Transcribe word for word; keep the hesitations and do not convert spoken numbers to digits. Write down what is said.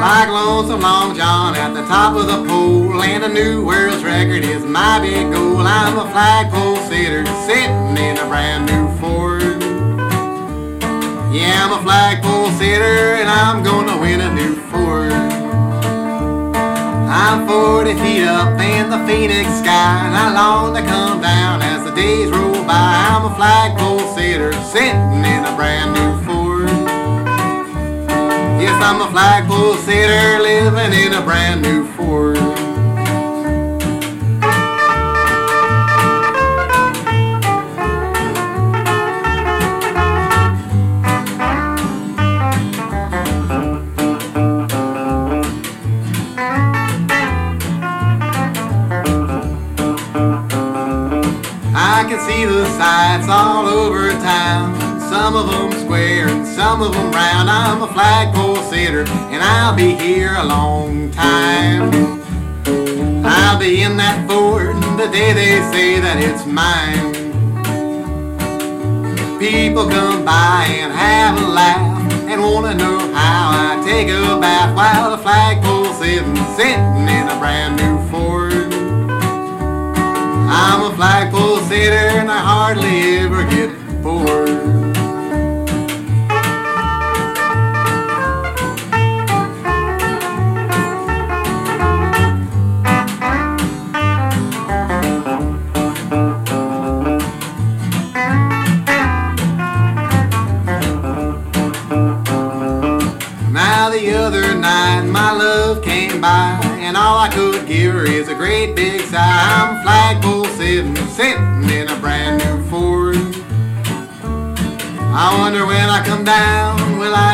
like Lonesome Long John at the top of the pole, and a new world's record is my big goal. I'm a flagpole sitter sitting in a brand new Ford. Yeah, I'm a flagpole sitter and I'm gonna win a new Ford. I'm forty feet up in the Phoenix sky, and I long to come down as the days roll by. I'm a flagpole sitter sitting in a brand new Ford. Yes, I'm a flagpole sitter living in a brand new Ford. I can see the sights all over town, some of them square and some of them round. I'm a flagpole sitter and I'll be here a long time. I'll be in that Ford the day they say that it's mine. People come by and have a laugh and wanna know how I take a bath while the flagpole sitting, sitting in a brand new Ford. I'm a flagpole sitter and I hardly ever get bored. Now the other night my love came by, and all I could give her is a great big sigh. I'm a flagpole sitting, sitting in a brand new Ford. I wonder when I come down, will I